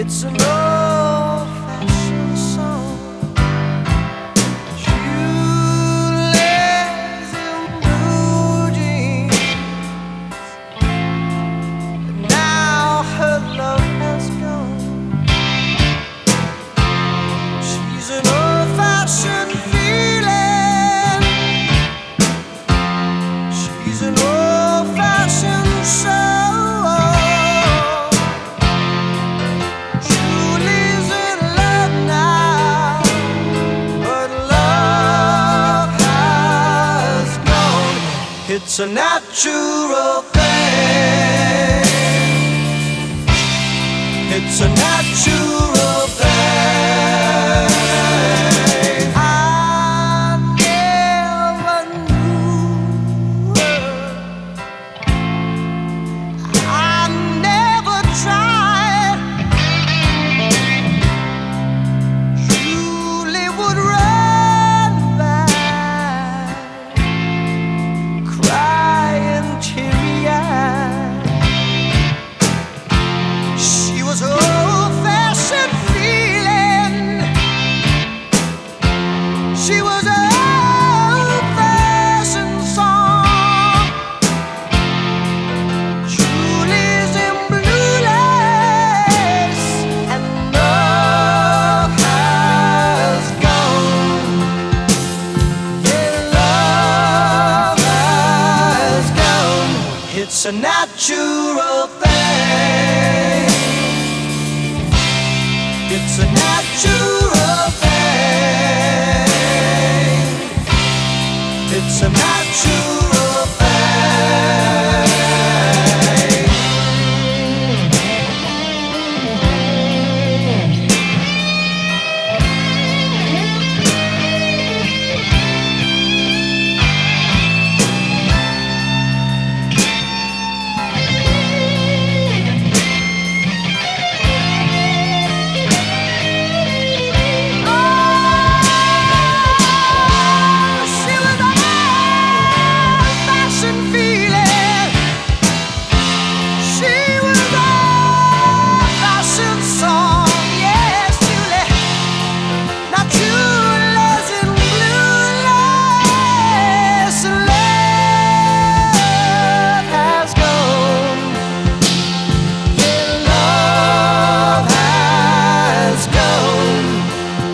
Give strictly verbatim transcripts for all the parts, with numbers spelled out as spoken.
It's an old-fashioned song. Shoeless and blue jeans. And now her love has gone. She's an old-fashioned feeling. She's an old-fashioned soul. It's a natural thing. It's a natural thing. I never knew her. I never tried. Julie would run by, crying teary-eyed. She was old-fashioned feeling. She was an old-fashioned song. Julie's in blue lace, and love has gone. Yeah, love has gone. It's a natural thing. It's a natural thing. It's a natural thing. She was an old-fashioned feeling. She was an old-fashioned song. Yes, Julie. Now Julie's in blue lace, and love has gone. Yeah, love has gone.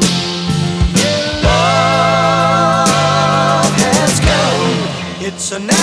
Yeah, love has gone. It's a